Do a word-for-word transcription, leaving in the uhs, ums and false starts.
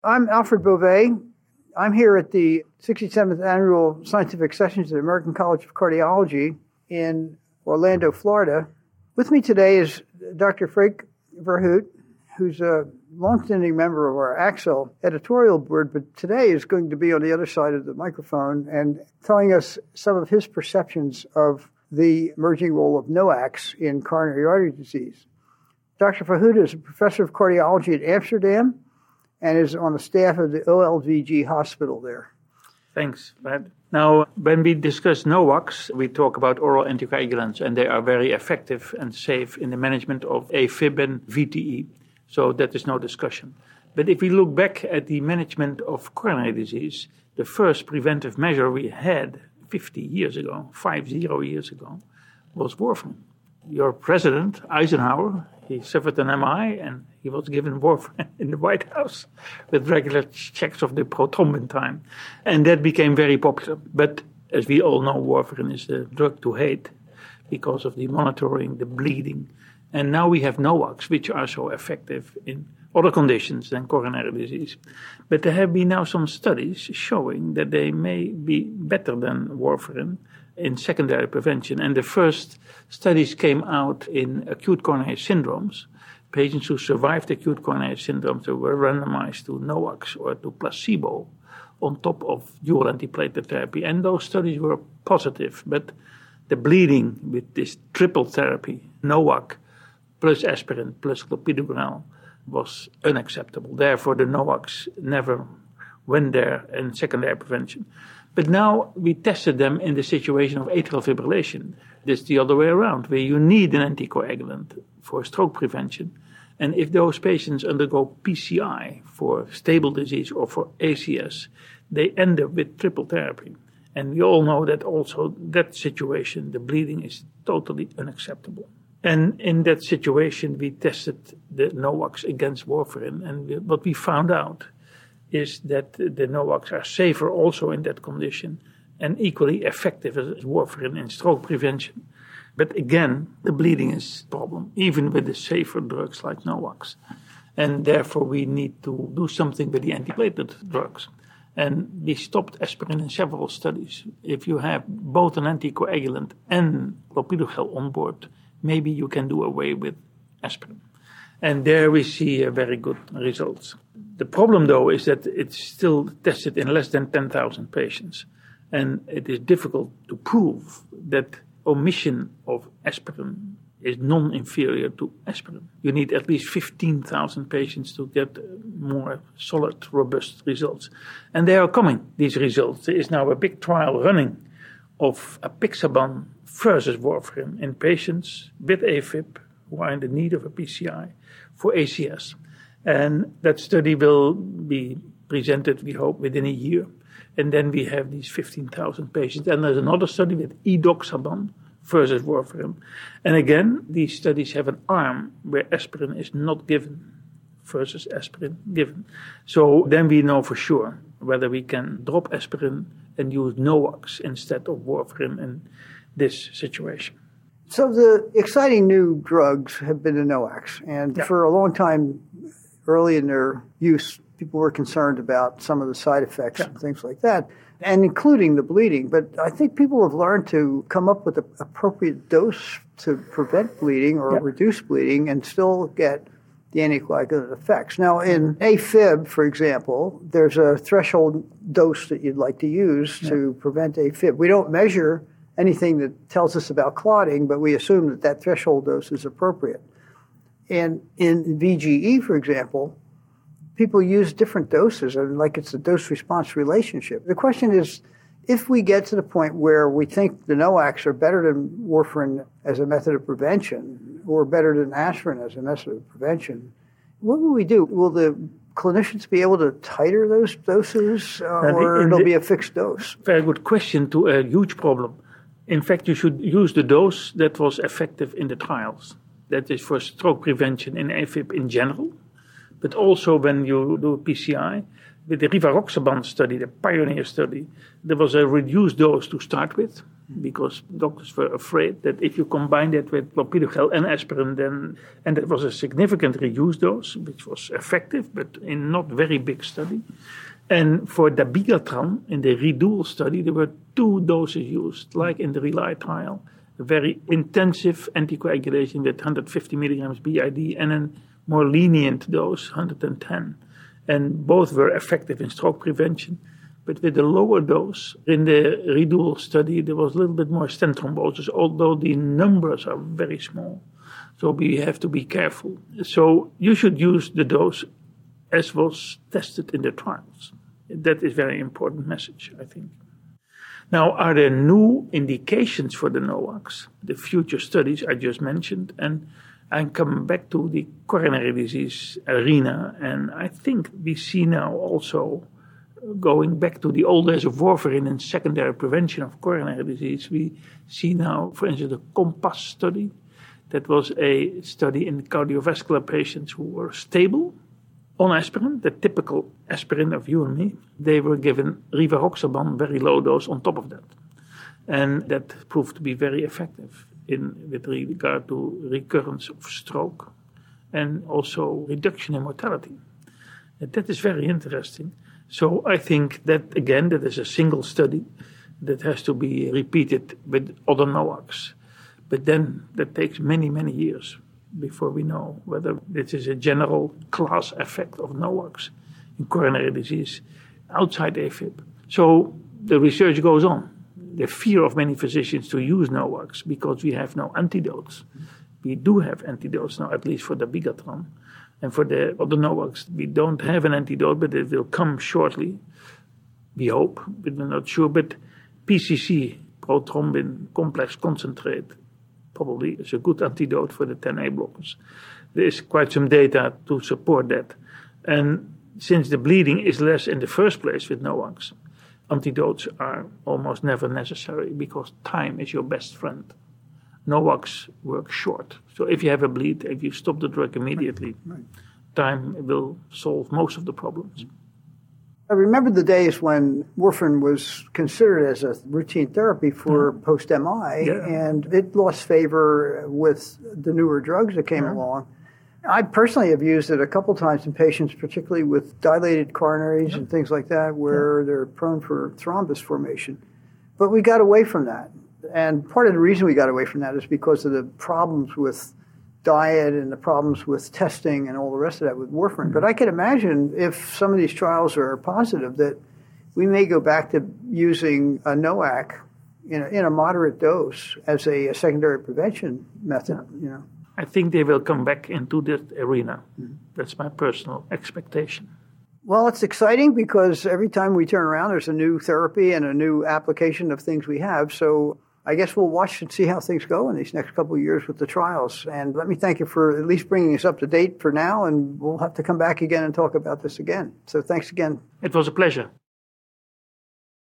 I'm Alfred Beauvais. I'm here at the sixty-seventh Annual Scientific Sessions at the American College of Cardiology in Orlando, Florida. With me today is Doctor Freek Verhout, who's a longstanding member of our Axel editorial board, but today is going to be on the other side of the microphone and telling us some of his perceptions of the emerging role of NOACs in coronary artery disease. Doctor Verhout is a professor of cardiology at Amsterdam and is on the staff of the O L V G hospital there. Thanks, Brad. Now, when we discuss NOACs, we talk about oral anticoagulants, and they are very effective and safe in the management of AFib and V T E. So that is no discussion. But if we look back at the management of coronary disease, the first preventive measure we had fifty years ago, five zero years ago, was warfarin. Your president, Eisenhower, he suffered an M I and he was given warfarin in the White House with regular checks of the prothrombin time. And that became very popular. But as we all know, warfarin is the drug to hate because of the monitoring, the bleeding. And now we have NOACs, which are so effective in other conditions than coronary disease. But there have been now some studies showing that they may be better than warfarin in secondary prevention. And the first studies came out in acute coronary syndromes. Patients who survived acute coronary syndromes were randomized to NOACs or to placebo on top of dual antiplatelet therapy. And those studies were positive. But the bleeding with this triple therapy, NOAC plus aspirin plus clopidogrel, was unacceptable. Therefore, the NOACs never went there in secondary prevention. But now we tested them in the situation of atrial fibrillation. This is the other way around, where you need an anticoagulant for stroke prevention. And if those patients undergo P C I for stable disease or for A C S, they end up with triple therapy. And we all know that also that situation, the bleeding is totally unacceptable. And in that situation, we tested the NOACs against warfarin. And we, what we found out is that the NOACs are safer also in that condition and equally effective as warfarin in stroke prevention. But again, the bleeding is a problem, even with the safer drugs like NOACs. And therefore, we need to do something with the antiplatelet drugs. And we stopped aspirin in several studies. If you have both an anticoagulant and clopidogrel on board, maybe you can do away with aspirin. And there we see uh, very good results. The problem, though, is that it's still tested in less than ten thousand patients. And it is difficult to prove that omission of aspirin is non-inferior to aspirin. You need at least fifteen thousand patients to get more solid, robust results. And they are coming, these results. There is now a big trial running of apixaban versus warfarin in patients with AFib who are in the need of a P C I for A C S. And that study will be presented, we hope, within a year. And then we have these fifteen thousand patients. And there's another study with edoxaban versus warfarin. And again, these studies have an arm where aspirin is not given versus aspirin given. So then we know for sure whether we can drop aspirin and use NOACs instead of warfarin in this situation. So the exciting new drugs have been the NOACs. And yeah. for a long time, early in their use, people were concerned about some of the side effects yeah. and things like that, and including the bleeding. But I think people have learned to come up with the appropriate dose to prevent bleeding or yeah. reduce bleeding and still get the anticoagulant effects. Now, in AFib, for example, there's a threshold dose that you'd like to use yeah. to prevent AFib. We don't measure anything that tells us about clotting, but we assume that that threshold dose is appropriate. And in V G E, for example, people use different doses, and like it's a dose-response relationship. The question is, if we get to the point where we think the NOACs are better than warfarin as a method of prevention, or better than aspirin as a method of prevention, what will we do? Will the clinicians be able to titer those doses, uh, or the, it'll the, be a fixed dose? Very good question to a huge problem. In fact, you should use the dose that was effective in the trials. That is for stroke prevention in AFib in general, but also when you do a P C I. With the rivaroxaban study, the pioneer study, there was a reduced dose to start with, because doctors were afraid that if you combine that with clopidogrel and aspirin, then, and that was a significant reduced dose, which was effective, but in not very big study. And for dabigatran, in the REDUAL study, there were two doses used, like in the RELY trial, a very intensive anticoagulation with one hundred fifty milligrams B I D and a more lenient dose, one hundred ten. And both were effective in stroke prevention. But with the lower dose, in the REDUAL study, there was a little bit more stent thrombosis, although the numbers are very small. So we have to be careful. So you should use the dose as was tested in the trials. That is a very important message, I think. Now, are there new indications for the NOACs? The future studies I just mentioned, and I'm coming back to the coronary disease arena, and I think we see now also, going back to the old days of warfarin and secondary prevention of coronary disease, we see now, for instance, the COMPASS study. That was a study in cardiovascular patients who were stable on aspirin, the typical aspirin of you and me. They were given rivaroxaban, very low dose, on top of that. And that proved to be very effective in with regard to recurrence of stroke and also reduction in mortality. And that is very interesting. So I think that, again, that is a single study that has to be repeated with other NOACs. But then that takes many, many years before we know whether this is a general class effect of NOACs in coronary disease outside AFib. So the research goes on. The fear of many physicians to use NOACs because we have no antidotes. We do have antidotes now, at least for dabigatran. And for the other NOACs, we don't have an antidote, but it will come shortly. We hope, but we're not sure. But P C C, prothrombin complex concentrate, probably is a good antidote for the ten A blockers. There is quite some data to support that. And since the bleeding is less in the first place with NOACs, antidotes are almost never necessary because time is your best friend. NOACs work short. So if you have a bleed, if you stop the drug immediately, right, right. time will solve most of the problems. I remember the days when warfarin was considered as a routine therapy for yeah. post-M I, yeah. and it lost favor with the newer drugs that came yeah. along. I personally have used it a couple times in patients, particularly with dilated coronaries yeah. and things like that, where yeah. they're prone for thrombus formation. But we got away from that. And part of the reason we got away from that is because of the problems with diet and the problems with testing and all the rest of that with warfarin. Mm-hmm. But I can imagine if some of these trials are positive that we may go back to using a NOAC in a, in a moderate dose as a, a secondary prevention method. Yeah. You know, I think they will come back into that arena. Mm-hmm. That's my personal expectation. Well, it's exciting because every time we turn around, there's a new therapy and a new application of things we have. So I guess we'll watch and see how things go in these next couple of years with the trials. And let me thank you for at least bringing us up to date for now, and we'll have to come back again and talk about this again. So thanks again. It was a pleasure.